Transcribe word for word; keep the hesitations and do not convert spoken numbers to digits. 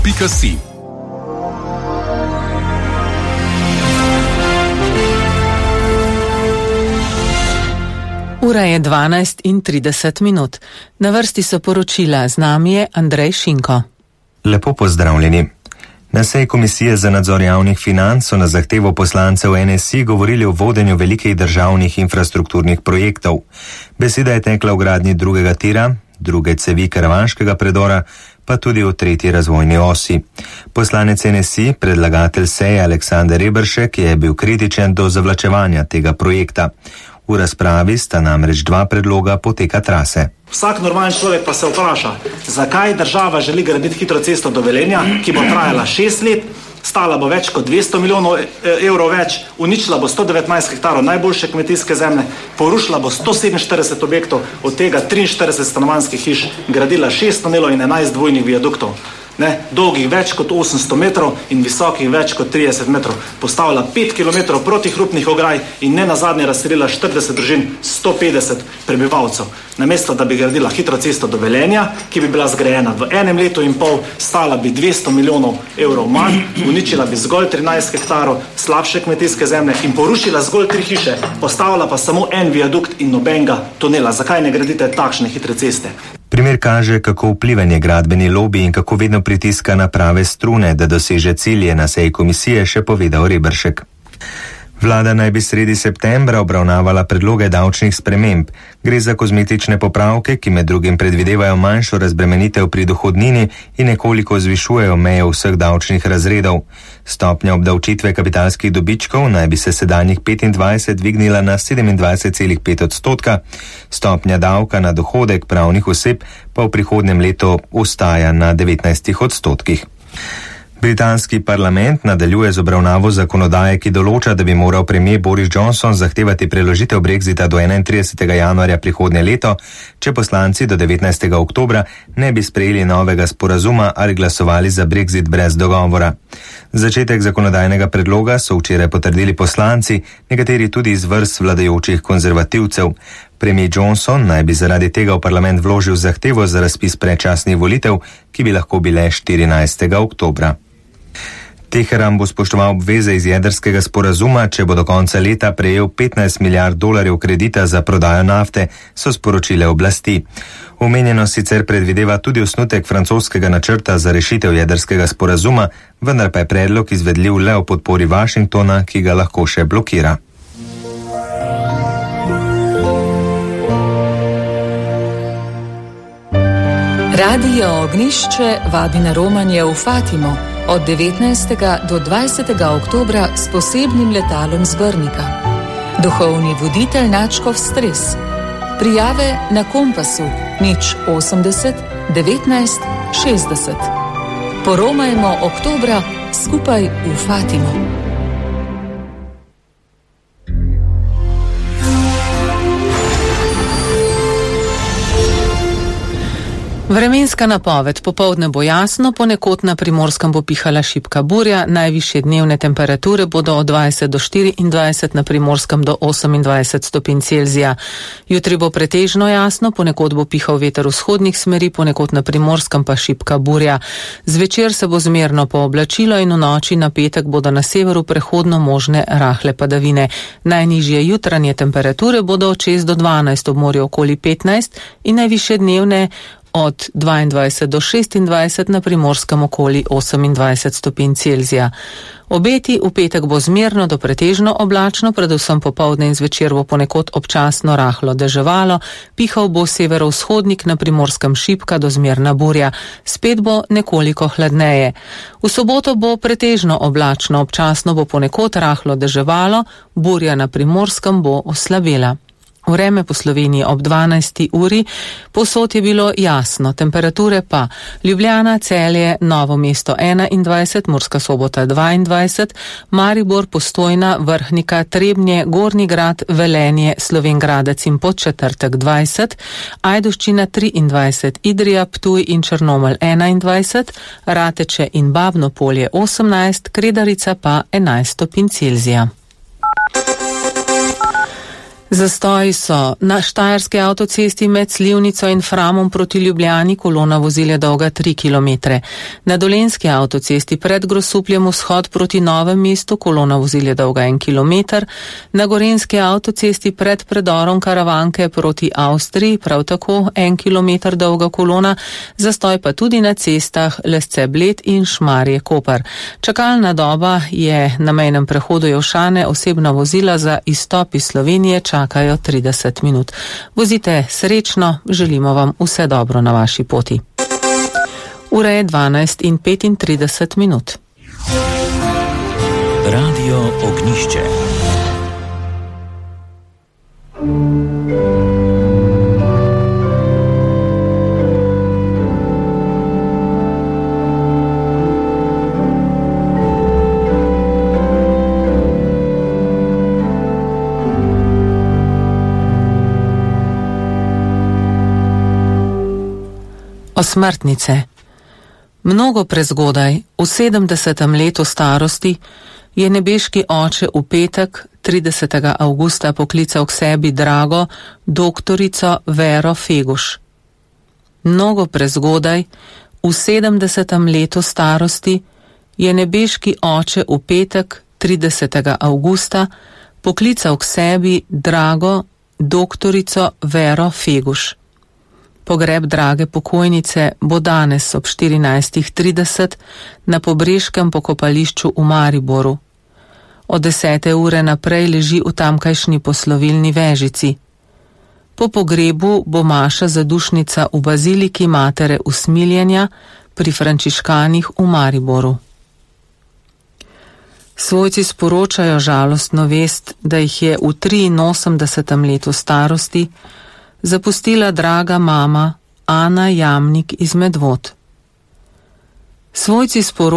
pika si. Ura je dvanajst in trideset minut. Na vrsti so poročila, z nami je Andrej Šinko. Lepo pozdravljeni. Na seji Komisije za nadzor javnih financ so na zahtevo poslancev N S I govorili o vodenju velikih državnih infrastrukturnih projektov. Beseda je tekla o gradnji drugega tira, druge cevi karavanškega predora, pa tudi o tretji razvojni osi. Poslanec N S I, predlagatelj seje Aleksander Reberšek, je bil kritičen do zavlačevanja tega projekta. V razpravi sta namreč dva predloga poteka trase. Vsak normalen človek pa se vpraša, zakaj država želi graditi hitro cesto do Velenja, ki bo trajala šest let, stala bo več kot dvesto milijonov evrov več, uničila bo sto devetnajst hektarov najboljše kmetijske zemlje, porušila bo sto sedeminštirideset objektov, od tega triinštirideset stanovanjskih hiš, gradila šest tunelov in enajst dvojnih viaduktov. Ne, dolgih več kot osemsto metrov in visokih več kot trideset metrov, postavila pet kilometrov protihrupnih ograj in ne nazadnje razstrelila štirideset družin, sto petdeset prebivalcev. Namesto, da bi gradila hitro cesto do Velenja, ki bi bila zgrajena v enem letu in pol, stala bi dvesto milijonov evrov manj, uničila bi zgolj trinajst hektarov slabše kmetijske zemlje in porušila zgolj tri hiše, postavila pa samo en viadukt in nobenega tunela. Zakaj ne gradite takšne hitre ceste? Primer kaže, kako vpliven je gradbeni lobi in kako vedno pritiska na prave strune, da doseže cilje, na seji komisije še povedal Reberšek. Vlada naj bi sredi septembra obravnavala predloge davčnih sprememb. Gre za kozmetične popravke, ki med drugim predvidevajo manjšo razbremenitev pri dohodnini in nekoliko zvišujejo meje vseh davčnih razredov. Stopnja obdavčitve kapitalskih dobičkov naj bi se sedanjih petindvajset dvignila na sedemindvajset celih pet odstotka, stopnja davka na dohodek pravnih oseb pa v prihodnjem letu ostaja na devetnajstih odstotkih. Britanski parlament nadaljuje z obravnavo zakonodaje, ki določa, da bi moral premier Boris Johnson zahtevati preložitev brexita do enaintridesetega januarja prihodnje leto, če poslanci do devetnajstega oktobra ne bi sprejeli novega sporazuma ali glasovali za brexit brez dogovora. Začetek zakonodajnega predloga so včeraj potrdili poslanci, nekateri tudi iz vrst vladajočih konzervativcev. Premier Johnson naj bi zaradi tega v parlament vložil zahtevo za razpis predčasnih volitev, ki bi lahko bile štirinajstega oktobra. Teheran bo spoštoval obveze iz jedrskega sporazuma, če bo do konca leta prejel petnajst milijard dolarjev kredita za prodajo nafte, so sporočile oblasti. Omenjeno sicer predvideva tudi osnutek francoskega načrta za rešitev jedrskega sporazuma, vendar pa je predlog izvedljiv le o podpori Washingtona, ki ga lahko še blokira. Radio Ognišče vabi na romanje v Fatimo od devetnajstega do dvajsetega oktobra s posebnim letalom z Brnika. Duhovni voditelj Načkov Stres. Prijave na Kompasu nič osemdeset devetnajst šestdeset. Poromajmo oktobra skupaj v Fatimo. Vremenska napoved. Popoldne bo jasno, ponekod na Primorskem bo pihala šibka burja, najvišje dnevne temperature bodo od dvajset do štiriindvajset, na Primorskem do osemindvajset stopinj Celzija. Jutri bo pretežno jasno, ponekod bo pihal veter vzhodnih smeri, ponekod na Primorskem pa šibka burja. Zvečer se bo zmerno pooblačilo in v noči na petek bodo na severu prehodno možne rahle padavine. Najnižje jutranje temperature bodo od šest do dvanajst, ob morju okoli petnajst in najvišje dnevne od dvaindvajset do šestindvajset, na Primorskem okoli osemindvajset stopinj Celzija. Obeti: v petek bo zmerno do pretežno oblačno, predvsem popoldne in zvečer bo ponekod občasno rahlo deževalo, pihal bo severovzhodnik, na Primorskem šibka do zmerna burja, spet bo nekoliko hladneje. V soboto bo pretežno oblačno, občasno bo ponekod rahlo deževalo, burja na Primorskem bo oslabela. Vreme po Sloveniji ob dvanajsti uri, povsod je bilo jasno, temperature pa: Ljubljana, Celje, Novo mesto enaindvajset, Murska Sobota dvaindvajset, Maribor, Postojna, Vrhnika, Trebnje, Gornji Grad, Velenje, Slovenj Gradec in Podčetrtek dvajset, Ajdovščina triindvajset, Idrija, Ptuj in Črnomelj enaindvajset, Rateče in Babno Polje osemnajst, Kredarica pa enajst stopinj Celzija. Zastoji so na štajerski avtocesti med Slivnico in Framom proti Ljubljani, kolona vozil je dolga tri kilometre. Na dolenjski avtocesti pred Grosupljem vzhod proti Novem mestu, kolona vozil je dolga en kilometer. Na gorenjski avtocesti pred predorom Karavanke proti Avstriji, prav tako en kilometer dolga kolona, zastoj pa tudi na cestah Lesce-Bled in Šmarje-Koper. Čakalna doba je na mejnem prehodu Jelšane, osebna vozila za izstop iz Slovenije čakajo trideset minut. Vozite srečno, želimo vam vse dobro na vaši poti. Ura je dvanajst in petintrideset minut. Radio Ognišče. Osmrtnice. Mnogo prezgodaj, v sedemdesetem letu starosti, je nebeški oče v petek, tridesetega avgusta, poklical k sebi drago doktorico Vero Feguš. Mnogo prezgodaj, v sedemdesetem letu starosti, je nebeški oče v petek, tridesetega avgusta, poklical k sebi drago doktorico Vero Feguš. Pogreb drage pokojnice bo danes ob štirinajstih trideset na Pobreškem pokopališču v Mariboru. Od desete ure naprej leži v tamkajšnji poslovilni vežici. Po pogrebu bo maša zadušnica v baziliki Matere Usmiljenja pri frančiškanih v Mariboru. Svojci sporočajo žalostno vest, da jih je v triinosemdesetem letu starosti zapustila draga mama Ana Jamnik iz Medvod. Svojci sporočajo